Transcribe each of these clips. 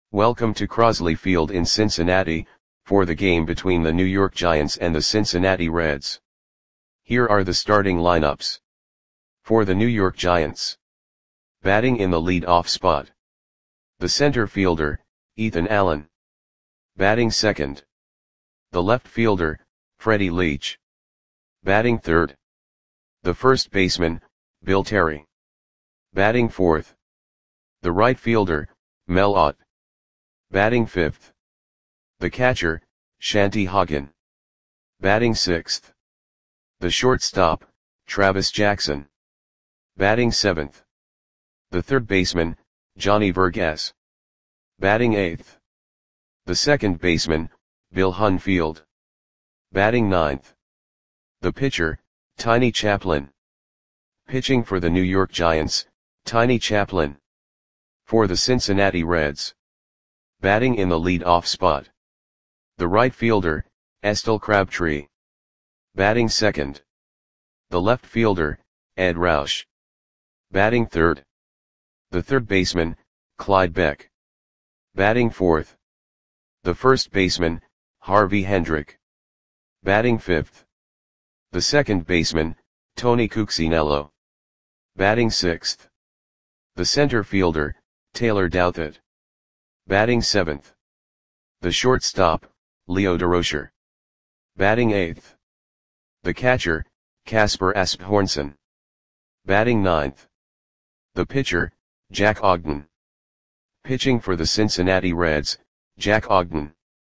Welcome to Crosley Field in Cincinnati, for the game between the New York Giants and the Cincinnati Reds. Here are the starting lineups. For the New York Giants. Batting in the lead-off spot. The center fielder, Ethan Allen. Batting second. The left fielder, Freddie Leach. Batting third. The first baseman, Bill Terry. Batting fourth. The right fielder, Mel Ott. Batting fifth. The catcher, Shanty Hagen. Batting sixth. The shortstop, Travis Jackson. Batting seventh. The third baseman, Johnny Vergas. Batting eighth. The second baseman, Bill Hunfield. Batting ninth. The pitcher, Tiny Chaplin. Pitching for the New York Giants, Tiny Chaplin. For the Cincinnati Reds. Batting in the lead-off spot. The right fielder, Estelle Crabtree. Batting second. The left fielder, Ed Roush. Batting third. The third baseman, Clyde Beck. Batting fourth. The first baseman, Harvey Hendrick. Batting fifth. The second baseman, Tony Cuccinello. Batting sixth. The center fielder, Taylor Douthit. Batting seventh. The shortstop, Leo Durocher. Batting eighth. The catcher, Casper Asbjornson. Batting ninth. The pitcher, Jack Ogden. Pitching for the Cincinnati Reds, Jack Ogden.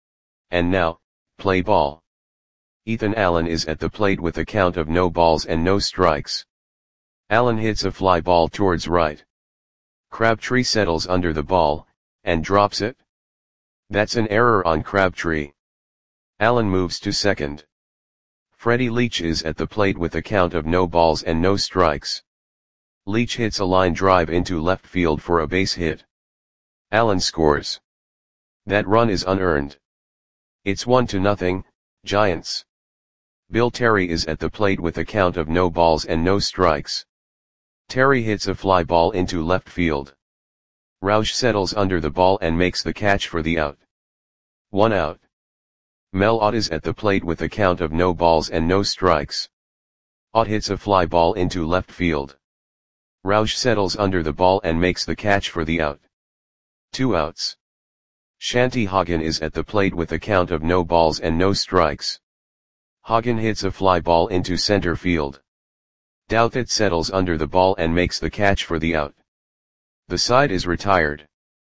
And now, play ball. Ethan Allen is at the plate with a count of no balls and no strikes. Allen hits a fly ball towards right. Crabtree settles under the ball, and drops it. That's an error on Crabtree. Allen moves to second. Freddie Leach is at the plate with a count of no balls and no strikes. Leach hits a line drive into left field for a base hit. Allen scores. That run is unearned. It's 1-0, Giants. Bill Terry is at the plate with a count of no balls and no strikes. Terry hits a fly ball into left field. Roush settles under the ball and makes the catch for the out. 1 out. Mel Ott is at the plate with a count of no balls and no strikes. Ott hits a fly ball into left field. Roush settles under the ball and makes the catch for the out. 2 outs. Shanty Hagen is at the plate with a count of no balls and no strikes. Hagen hits a fly ball into center field. Douthit settles under the ball and makes the catch for the out. The side is retired.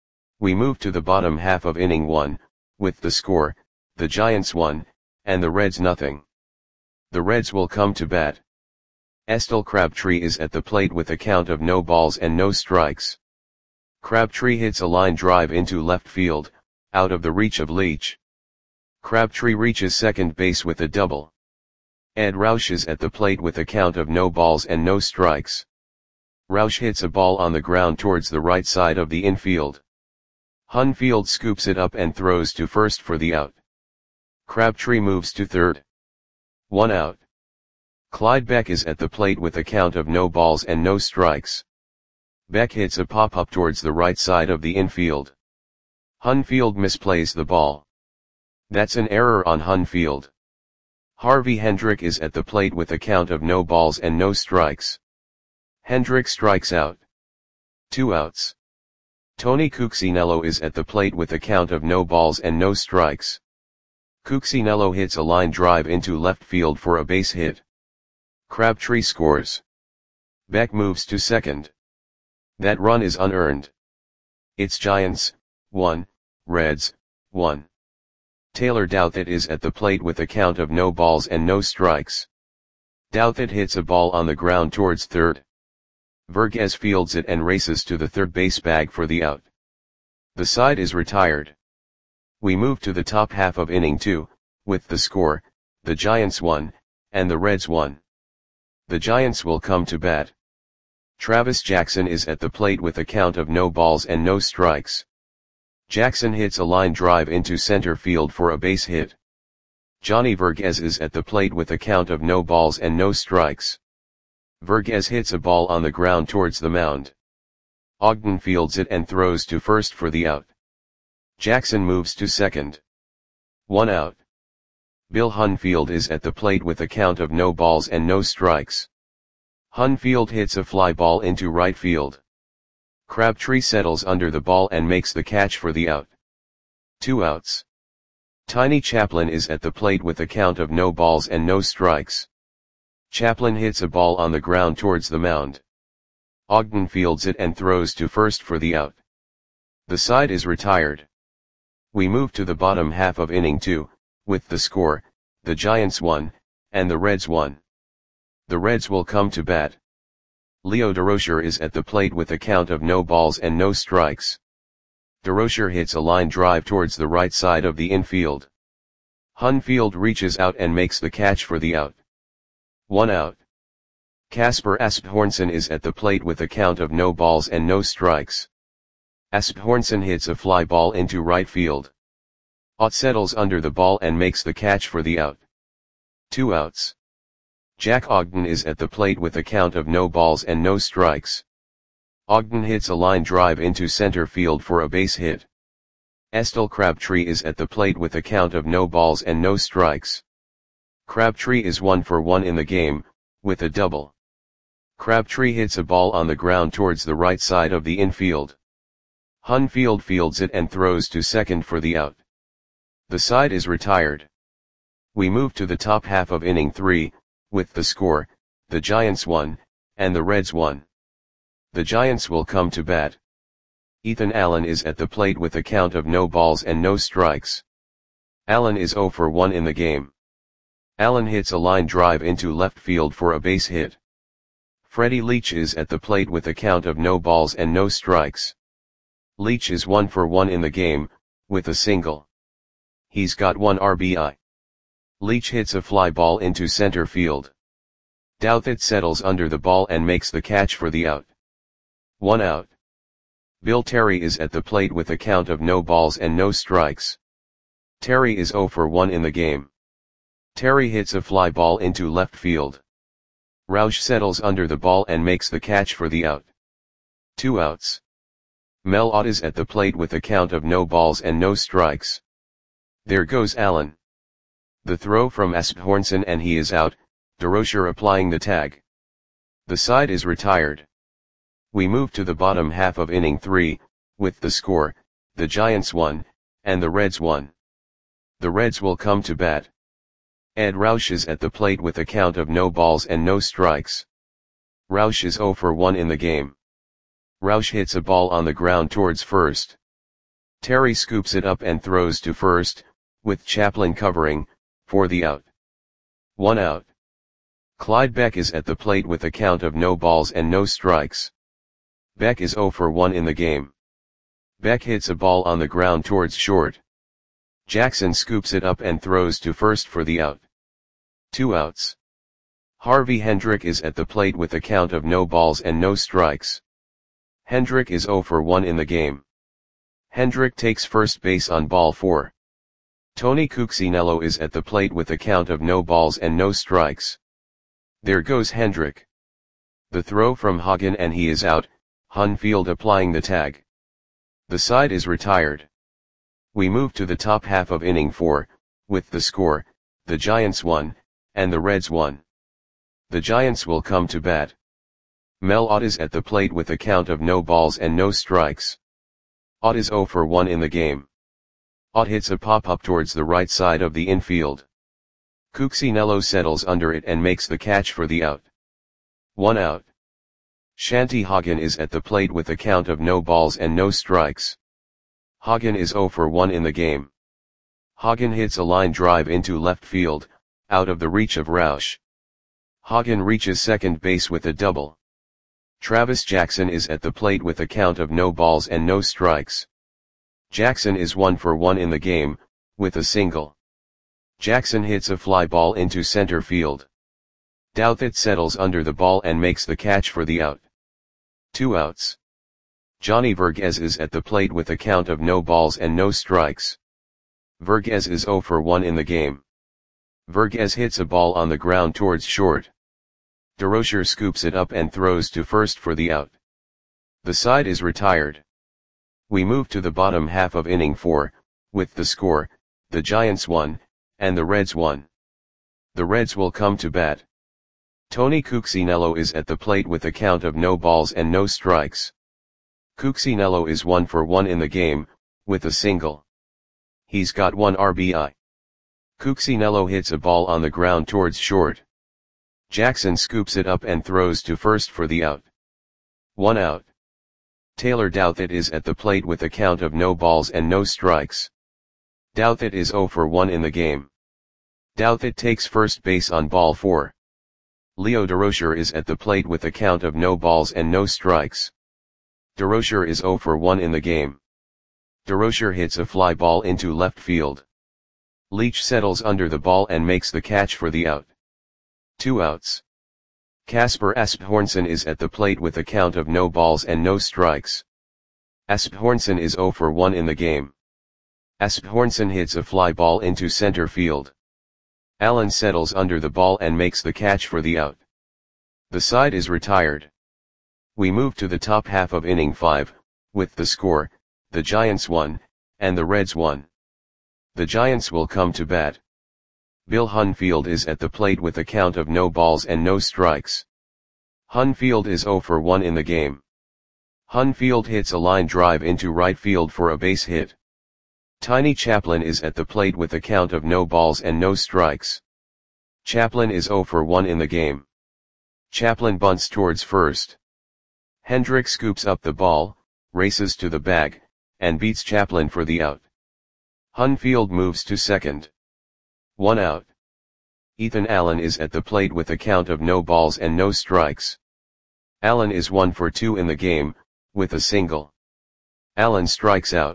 We move to the bottom half of inning 1, with the score, the Giants 1, and the Reds 0. The Reds will come to bat. Estelle Crabtree is at the plate with a count of no balls and no strikes. Crabtree hits a line drive into left field, out of the reach of Leach. Crabtree reaches second base with a double. Ed Roush is at the plate with a count of no balls and no strikes. Roush hits a ball on the ground towards the right side of the infield. Hunfield scoops it up and throws to first for the out. Crabtree moves to third. 1 out. Clyde Beck is at the plate with a count of no balls and no strikes. Beck hits a pop-up towards the right side of the infield. Hunfield misplays the ball. That's an error on Hunfield. Harvey Hendrick is at the plate with a count of no balls and no strikes. Hendrick strikes out. 2 outs. Tony Cuccinello is at the plate with a count of no balls and no strikes. Cuccinello hits a line drive into left field for a base hit. Crabtree scores. Beck moves to second. That run is unearned. It's Giants 1, Reds 1. Taylor Douthit is at the plate with a count of no balls and no strikes. Douthit hits a ball on the ground towards third. Vergas fields it and races to the third base bag for the out. The side is retired. We move to the top half of inning 2, with the score, the Giants 1, and the Reds 1. The Giants will come to bat. Travis Jackson is at the plate with a count of no balls and no strikes. Jackson hits a line drive into center field for a base hit. Johnny Vergas is at the plate with a count of no balls and no strikes. Vergas hits a ball on the ground towards the mound. Ogden fields it and throws to first for the out. Jackson moves to second. 1 out. Bill Hunfield is at the plate with a count of no balls and no strikes. Hunfield hits a fly ball into right field. Crabtree settles under the ball and makes the catch for the out. 2 outs. Tiny Chaplin is at the plate with a count of no balls and no strikes. Chaplin hits a ball on the ground towards the mound. Ogden fields it and throws to first for the out. The side is retired. We move to the bottom half of inning 2, with the score, the Giants 1, and the Reds 1. The Reds will come to bat. Leo Durocher is at the plate with a count of no balls and no strikes. Durocher hits a line drive towards the right side of the infield. Hunfield reaches out and makes the catch for the out. 1 out. Casper Asbjornson is at the plate with a count of no balls and no strikes. Asbjornson hits a fly ball into right field. Ott settles under the ball and makes the catch for the out. 2 outs. Jack Ogden is at the plate with a count of no balls and no strikes. Ogden hits a line drive into center field for a base hit. Estelle Crabtree is at the plate with a count of no balls and no strikes. Crabtree is 1 for 1 in the game, with a double. Crabtree hits a ball on the ground towards the right side of the infield. Hunfield fields it and throws to second for the out. The side is retired. We move to the top half of inning 3, with the score, the Giants 1, and the Reds 1. The Giants will come to bat. Ethan Allen is at the plate with a count of no balls and no strikes. Allen is 0 for 1 in the game. Allen hits a line drive into left field for a base hit. Freddie Leach is at the plate with a count of no balls and no strikes. Leach is 1 for 1 in the game, with a single. He's got 1 RBI. Leach hits a fly ball into center field. Douthit settles under the ball and makes the catch for the out. 1 out. Bill Terry is at the plate with a count of no balls and no strikes. Terry is 0 for 1 in the game. Terry hits a fly ball into left field. Roush settles under the ball and makes the catch for the out. 2 outs. Mel Ott is at the plate with a count of no balls and no strikes. There goes Allen. The throw from Asbjornson and he is out, Durocher applying the tag. The side is retired. We move to the bottom half of inning 3, with the score, the Giants 1, and the Reds 1. The Reds will come to bat. Ed Roush is at the plate with a count of no balls and no strikes. Roush is 0 for 1 in the game. Roush hits a ball on the ground towards first. Terry scoops it up and throws to first, with Chaplin covering, for the out. 1 out. Clyde Beck is at the plate with a count of no balls and no strikes. Beck is 0 for 1 in the game. Beck hits a ball on the ground towards short. Jackson scoops it up and throws to first for the out. 2 outs. Harvey Hendrick is at the plate with a count of no balls and no strikes. Hendrick is 0 for 1 in the game. Hendrick takes first base on ball 4. Tony Cuccinello is at the plate with a count of no balls and no strikes. There goes Hendrick. The throw from Hagen and he is out, Hunfield applying the tag. The side is retired. We move to the top half of inning 4, with the score, the Giants 1, and the Reds 1. The Giants will come to bat. Mel Ott is at the plate with a count of no balls and no strikes. Ott is 0 for 1 in the game. Ott hits a pop-up towards the right side of the infield. Cuccinello settles under it and makes the catch for the out. 1 out. Shanty Hagen is at the plate with a count of no balls and no strikes. Hagen is 0 for 1 in the game. Hagen hits a line drive into left field, out of the reach of Roush. Hagen reaches second base with a double. Travis Jackson is at the plate with a count of no balls and no strikes. Jackson is 1 for 1 in the game, with a single. Jackson hits a fly ball into center field. Douthit settles under the ball and makes the catch for the out. 2 outs. Johnny Verghese is at the plate with a count of no balls and no strikes. Verghese is 0 for 1 in the game. Verghese hits a ball on the ground towards short. Durocher scoops it up and throws to first for the out. The side is retired. We move to the bottom half of inning 4, With the score, the Giants won, and the Reds won. The Reds will come to bat. Tony Cuccinello is at the plate with a count of no balls and no strikes. Cuccinello is 1 for 1 in the game, with a single. He's got 1 RBI. Cuccinello hits a ball on the ground towards short. Jackson scoops it up and throws to first for the out. 1 out. Taylor Douthit is at the plate with a count of no balls and no strikes. Douthit is 0 for 1 in the game. Douthit takes first base on ball 4. Leo Durocher is at the plate with a count of no balls and no strikes. Durocher is 0 for 1 in the game. Durocher hits a fly ball into left field. Leach settles under the ball and makes the catch for the out. 2 outs. Kasper Asbjornsen is at the plate with a count of no balls and no strikes. Asbjornsen is 0 for 1 in the game. Asbjornsen hits a fly ball into center field. Allen settles under the ball and makes the catch for the out. The side is retired. We move to the top half of inning 5, with the score, the Giants won, and the Reds won. The Giants will come to bat. Bill Hunfield is at the plate with a count of no balls and no strikes. Hunfield is 0 for 1 in the game. Hunfield hits a line drive into right field for a base hit. Tiny Chaplin is at the plate with a count of no balls and no strikes. Chaplin is 0 for 1 in the game. Chaplin bunts towards first. Hendrick scoops up the ball, races to the bag, and beats Chaplin for the out. Hunfield moves to second. 1 out. Ethan Allen is at the plate with a count of no balls and no strikes. Allen is 1 for 2 in the game, with a single. Allen strikes out.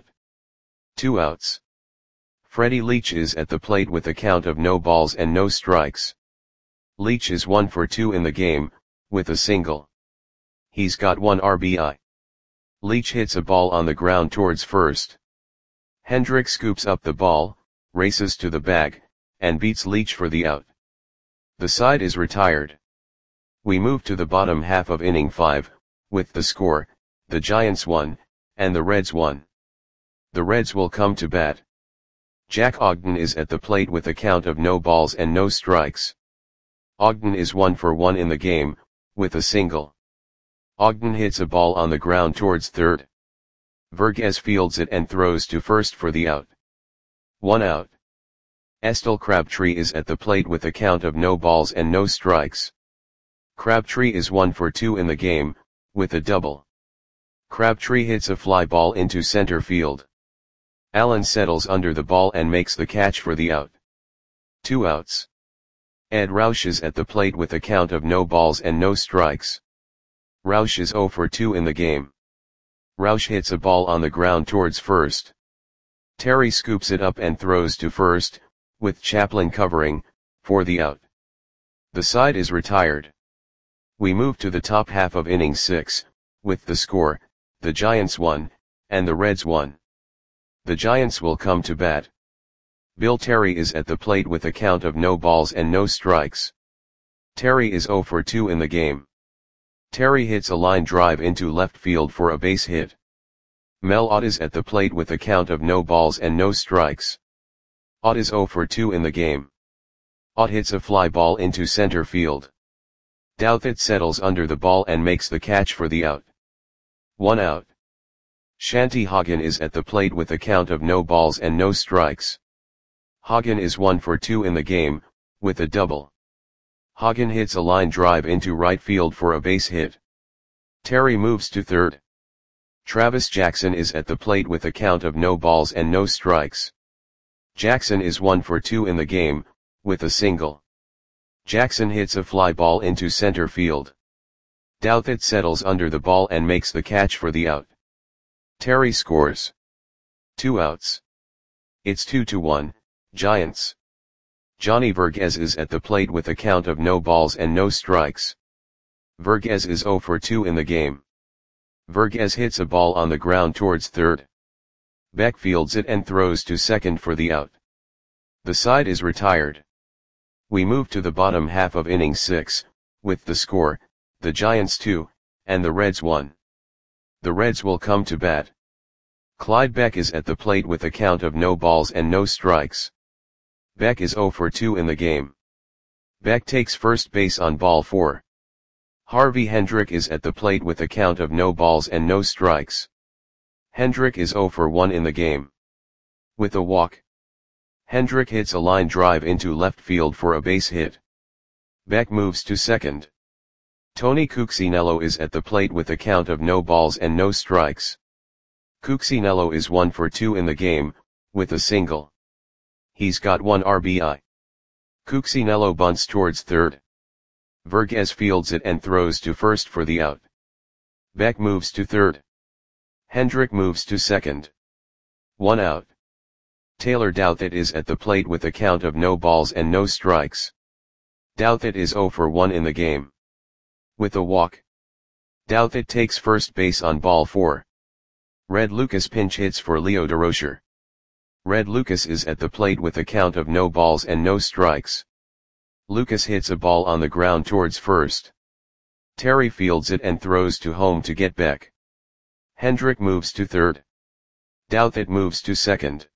2 outs. Freddie Leach is at the plate with a count of no balls and no strikes. Leach is 1 for 2 in the game, with a single. He's got 1 RBI. Leach hits a ball on the ground towards first. Hendrick scoops up the ball, races to the bag, and beats Leach for the out. The side is retired. We move to the bottom half of inning 5, with the score, the Giants won, and the Reds won. The Reds will come to bat. Jack Ogden is at the plate with a count of no balls and no strikes. Ogden is 1 for 1 in the game, with a single. Ogden hits a ball on the ground towards third. Verghese fields it and throws to first for the out. 1 out. Estel Crabtree is at the plate with a count of no balls and no strikes. Crabtree is 1 for 2 in the game, with a double. Crabtree hits a fly ball into center field. Allen settles under the ball and makes the catch for the out. 2 outs. Ed Roush is at the plate with a count of no balls and no strikes. Roush is 0 for 2 in the game. Roush hits a ball on the ground towards first. Terry scoops it up and throws to first, with Chaplin covering, for the out. The side is retired. We move to the top half of inning 6, with the score, the Giants won, and the Reds won. The Giants will come to bat. Bill Terry is at the plate with a count of no balls and no strikes. Terry is 0 for 2 in the game. Terry hits a line drive into left field for a base hit. Mel Ott is at the plate with a count of no balls and no strikes. Ott is 0 for 2 in the game. Ott hits a fly ball into center field. Douthit settles under the ball and makes the catch for the out. 1 out. Shanty Hagen is at the plate with a count of no balls and no strikes. Hagen is 1 for 2 in the game, with a double. Hagen hits a line drive into right field for a base hit. Terry moves to third. Travis Jackson is at the plate with a count of no balls and no strikes. Jackson is 1 for 2 in the game, with a single. Jackson hits a fly ball into center field. Douthit settles under the ball and makes the catch for the out. Terry scores. 2 outs. It's 2-1, Giants. Johnny Verghese is at the plate with a count of no balls and no strikes. Verghese is 0 for 2 in the game. Verghese hits a ball on the ground towards third. Beck fields it and throws to second for the out. The side is retired. We move to the bottom half of inning 6, with the score, the Giants 2, and the Reds 1. The Reds will come to bat. Clyde Beck is at the plate with a count of no balls and no strikes. Beck is 0 for 2 in the game. Beck takes first base on ball 4. Harvey Hendrick is at the plate with a count of no balls and no strikes. Hendrick is 0 for 1 in the game. With a walk, Hendrick hits a line drive into left field for a base hit. Beck moves to second. Tony Cuccinello is at the plate with a count of no balls and no strikes. Cuccinello is 1 for 2 in the game, with a single. He's got 1 RBI. Cuccinello bunts towards third. Vergez fields it and throws to first for the out. Beck moves to third. Hendrick moves to second. 1 out. Taylor Douthit is at the plate with a count of no balls and no strikes. Douthit is 0 for 1 in the game. With a walk, Douthit takes first base on ball 4. Red Lucas pinch hits for Leo Durocher. Red Lucas is at the plate with a count of no balls and no strikes. Lucas hits a ball on the ground towards first. Terry fields it and throws to home to get Beck. Hendrick moves to third. Douthit moves to second.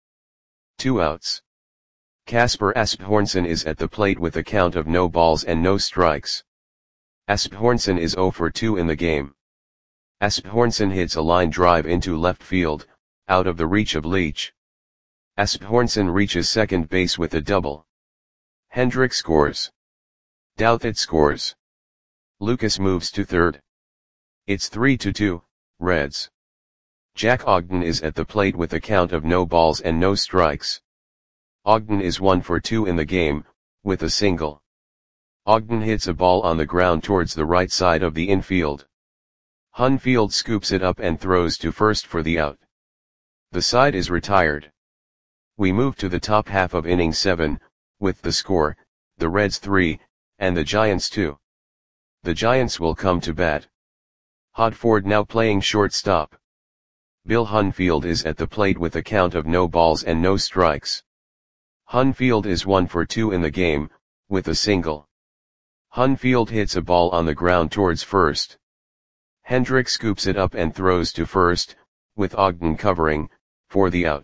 2 outs. Kasper Asbjornsen is at the plate with a count of no balls and no strikes. Asbjornsen is 0 for 2 in the game. Asbjornsen hits a line drive into left field, out of the reach of Leach. Asbjornsen reaches second base with a double. Hendrick scores. Douthit scores. Lucas moves to third. It's 3-2, Reds. Jack Ogden is at the plate with a count of no balls and no strikes. Ogden is 1 for 2 in the game, with a single. Ogden hits a ball on the ground towards the right side of the infield. Hunfield scoops it up and throws to first for the out. The side is retired. We move to the top half of inning 7, with the score, the Reds 3, and the Giants 2. The Giants will come to bat. Hodford now playing shortstop. Bill Hunfield is at the plate with a count of no balls and no strikes. Hunfield is 1 for 2 in the game, with a single. Hunfield hits a ball on the ground towards first. Hendrick scoops it up and throws to first, with Ogden covering, for the out.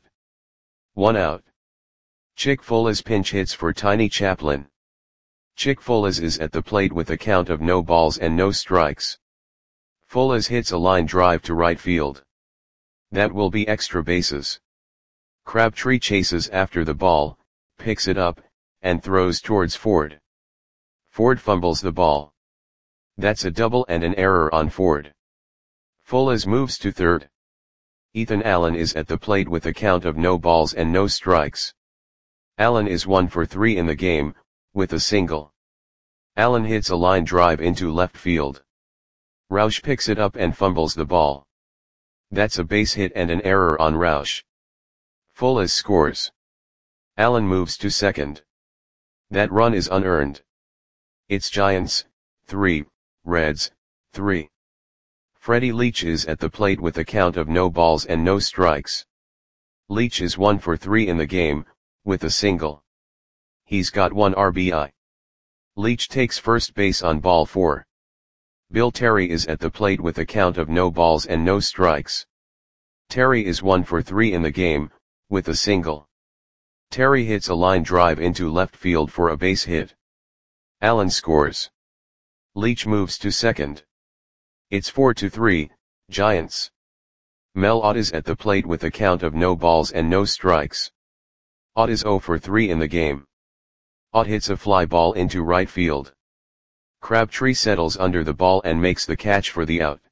1 out. Chick Folas pinch hits for Tiny Chaplin. Chick Folas is at the plate with a count of no balls and no strikes. Folas hits a line drive to right field. That will be extra bases. Crabtree chases after the ball, picks it up, and throws towards Ford. Ford fumbles the ball. That's a double and an error on Ford. Folas moves to third. Ethan Allen is at the plate with a count of no balls and no strikes. Allen is 1 for 3 in the game, with a single. Allen hits a line drive into left field. Roush picks it up and fumbles the ball. That's a base hit and an error on Roush. Folas scores. Allen moves to second. That run is unearned. It's Giants, 3, Reds, 3. Freddie Leach is at the plate with a count of no balls and no strikes. Leach is 1 for 3 in the game, with a single. He's got 1 RBI. Leach takes first base on ball 4. Bill Terry is at the plate with a count of no balls and no strikes. Terry is 1 for 3 in the game, with a single. Terry hits a line drive into left field for a base hit. Allen scores. Leach moves to second. It's 4-3, Giants. Mel Ott is at the plate with a count of no balls and no strikes. Ott is 0 for 3 in the game. Ott hits a fly ball into right field. Crabtree settles under the ball and makes the catch for the out.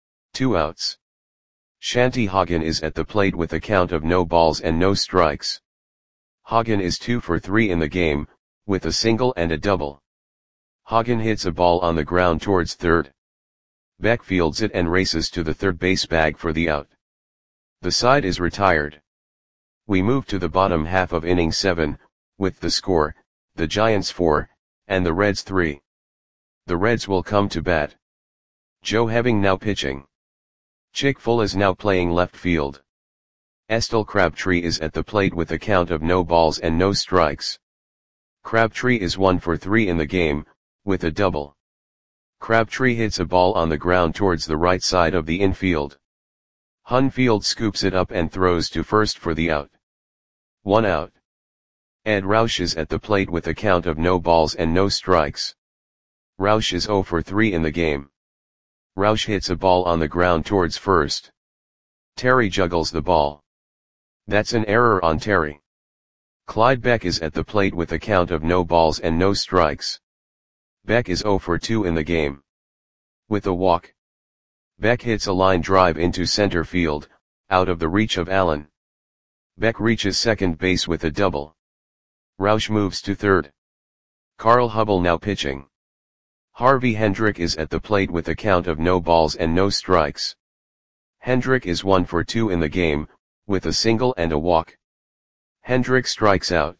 2 outs. Shanty Hagen is at the plate with a count of no balls and no strikes. Hagen is 2 for 3 in the game, with a single and a double. Hagen hits a ball on the ground towards third. Beck fields it and races to the third base bag for the out. The side is retired. We move to the bottom half of inning 7, with the score, the Giants 4, and the Reds 3. The Reds will come to bat. Joe Heving now pitching. Chick Folas now playing left field. Estel Crabtree is at the plate with a count of no balls and no strikes. Crabtree is 1 for 3 in the game, with a double. Crabtree hits a ball on the ground towards the right side of the infield. Hunfield scoops it up and throws to first for the out. 1 out. Ed Roush is at the plate with a count of no balls and no strikes. Roush is 0 for 3 in the game. Roush hits a ball on the ground towards first. Terry juggles the ball. That's an error on Terry. Clyde Beck is at the plate with a count of no balls and no strikes. Beck is 0 for 2 in the game. With a walk. Beck hits a line drive into center field, out of the reach of Allen. Beck reaches second base with a double. Roush moves to third. Carl Hubbell now pitching. Harvey Hendrick is at the plate with a count of no balls and no strikes. Hendrick is 1 for 2 in the game, with a single and a walk. Hendrick strikes out.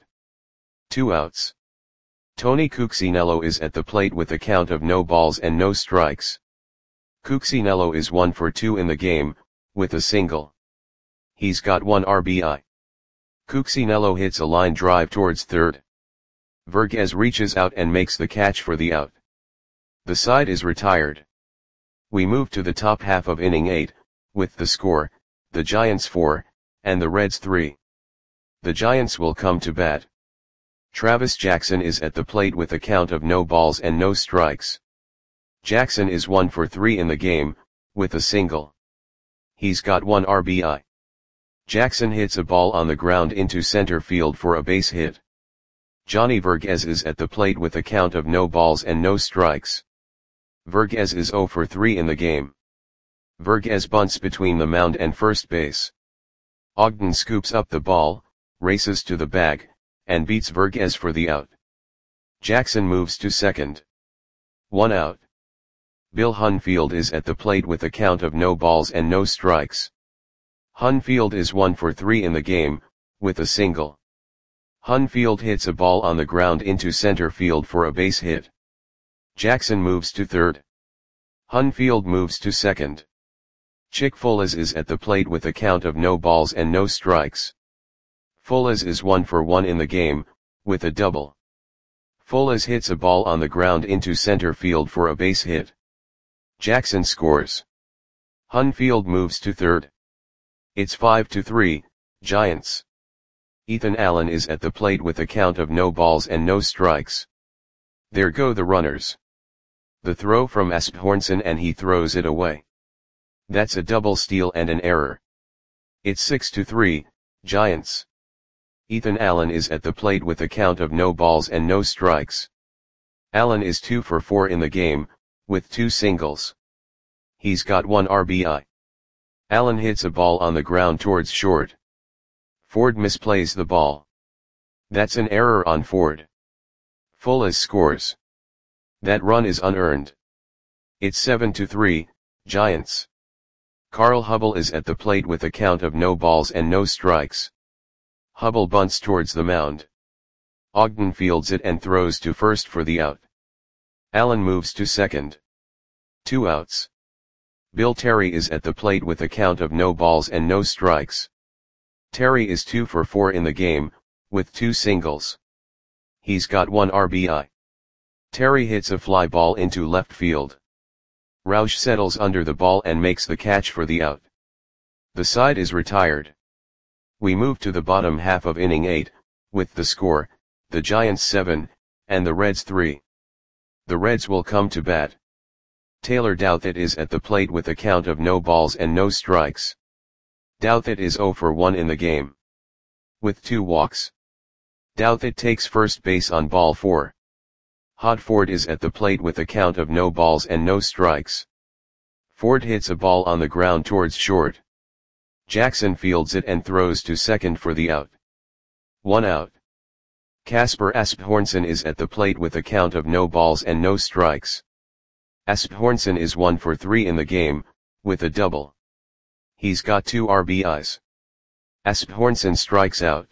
2 outs. Tony Cuccinello is at the plate with a count of no balls and no strikes. Cuccinello is 1 for 2 in the game, with a single. He's got 1 RBI. Cuccinello hits a line drive towards third. Vergez reaches out and makes the catch for the out. The side is retired. We move to the top half of inning 8, with the score, the Giants 4, and the Reds 3. The Giants will come to bat. Travis Jackson is at the plate with a count of no balls and no strikes. Jackson is 1 for 3 in the game, with a single. He's got 1 RBI. Jackson hits a ball on the ground into center field for a base hit. Johnny Vergez is at the plate with a count of no balls and no strikes. Vergez is 0 for 3 in the game. Vergez bunts between the mound and first base. Ogden scoops up the ball, races to the bag, and beats Vergez for the out. Jackson moves to second. 1 out. Bill Hunfield is at the plate with a count of no balls and no strikes. Hunfield is 1 for 3 in the game, with a single. Hunfield hits a ball on the ground into center field for a base hit. Jackson moves to third. Hunfield moves to second. Chick Fullez is at the plate with a count of no balls and no strikes. Fullez is 1 for 1 in the game, with a double. Fullez hits a ball on the ground into center field for a base hit. Jackson scores. Hunfield moves to third. It's 5-3, Giants. Ethan Allen is at the plate with a count of no balls and no strikes. There go the runners. The throw from Asbjornson and he throws it away. That's a double steal and an error. It's 6-3, Giants. Ethan Allen is at the plate with a count of no balls and no strikes. Allen is 2 for 4 in the game, with 2 singles. He's got 1 RBI. Allen hits a ball on the ground towards short. Ford misplays the ball. That's an error on Ford. Fullez scores. That run is unearned. It's 7-3, Giants. Carl Hubbell is at the plate with a count of no balls and no strikes. Hubbell bunts towards the mound. Ogden fields it and throws to first for the out. Allen moves to second. 2 outs. Bill Terry is at the plate with a count of no balls and no strikes. Terry is 2 for 4 in the game, with 2 singles. He's got 1 RBI. Terry hits a fly ball into left field. Roush settles under the ball and makes the catch for the out. The side is retired. We move to the bottom half of inning 8, with the score, the Giants 7, and the Reds 3. The Reds will come to bat. Taylor Douthit is at the plate with a count of no balls and no strikes. Douthit is 0 for 1 in the game. With 2 walks. Douthit takes first base on ball 4. Hod Ford is at the plate with a count of no balls and no strikes. Ford hits a ball on the ground towards short. Jackson fields it and throws to second for the out. 1 out. Casper Asbjornson is at the plate with a count of no balls and no strikes. Asbjornson is 1 for 3 in the game, with a double. He's got 2 RBIs. Asbjornson strikes out.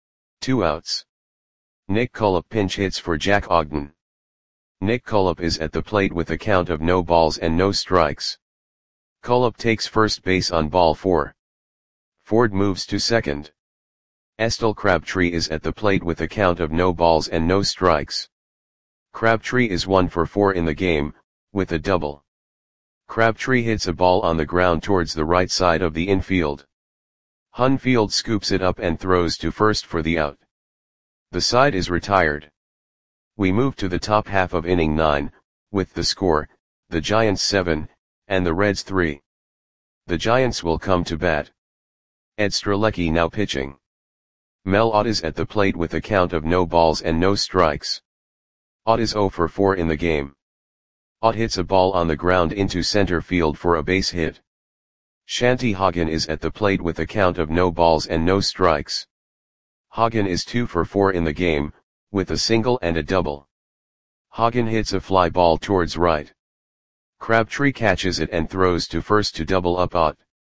2 outs. Nick Cullip pinch hits for Jack Ogden. Nick Cullip is at the plate with a count of no balls and no strikes. Cullip takes first base on ball 4. Ford moves to second. Estel Crabtree is at the plate with a count of no balls and no strikes. Crabtree is 1 for 4 in the game, with a double. Crabtree hits a ball on the ground towards the right side of the infield. Hunfield scoops it up and throws to first for the out. The side is retired. We move to the top half of inning 9, with the score, the Giants 7, and the Reds 3. The Giants will come to bat. Ed Strzelecki now pitching. Mel Ott is at the plate with a count of no balls and no strikes. Ott is 0 for 4 in the game. Ott hits a ball on the ground into center field for a base hit. Shanty Hagen is at the plate with a count of no balls and no strikes. Hagen is 2 for 4 in the game, with a single and a double. Hagen hits a fly ball towards right. Crabtree catches it and throws to first to double up Ott.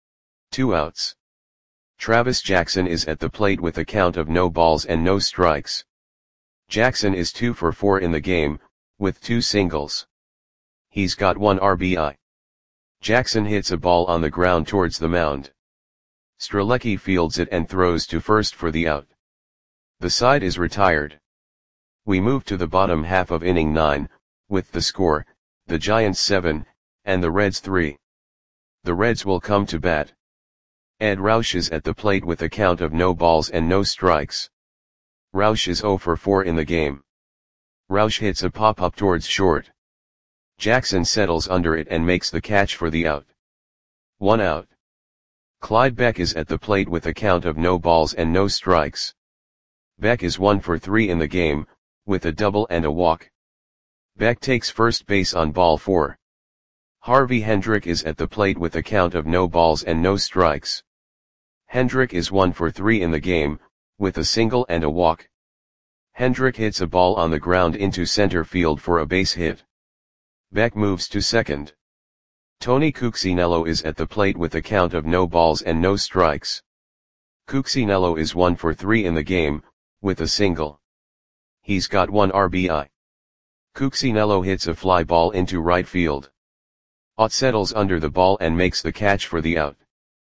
2 outs. Travis Jackson is at the plate with a count of no balls and no strikes. Jackson is 2 for 4 in the game, with 2 singles. He's got 1 RBI. Jackson hits a ball on the ground towards the mound. Strzelecki fields it and throws to first for the out. The side is retired. We move to the bottom half of inning 9, with the score, the Giants 7, and the Reds 3. The Reds will come to bat. Ed Roush is at the plate with a count of no balls and no strikes. Roush is 0 for 4 in the game. Roush hits a pop-up towards short. Jackson settles under it and makes the catch for the out. 1 out. Clyde Beck is at the plate with a count of no balls and no strikes. Beck is 1 for 3 in the game, with a double and a walk. Beck takes first base on ball 4. Harvey Hendrick is at the plate with a count of no balls and no strikes. Hendrick is 1 for 3 in the game, with a single and a walk. Hendrick hits a ball on the ground into center field for a base hit. Beck moves to second. Tony Cuccinello is at the plate with a count of no balls and no strikes. Cuccinello is 1 for 3 in the game, with a single. He's got 1 RBI. Cuccinello hits a fly ball into right field. Ott settles under the ball and makes the catch for the out.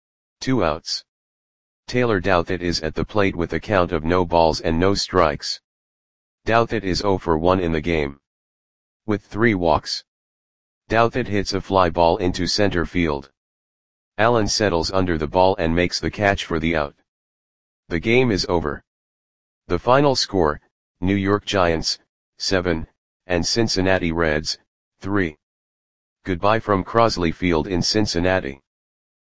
2 outs. Taylor Douthit is at the plate with a count of no balls and no strikes. Douthit is 0 for 1 in the game. With 3 walks. Douthit hits a fly ball into center field. Allen settles under the ball and makes the catch for the out. The game is over. The final score, New York Giants, 7, and Cincinnati Reds, 3. Goodbye from Crosley Field in Cincinnati.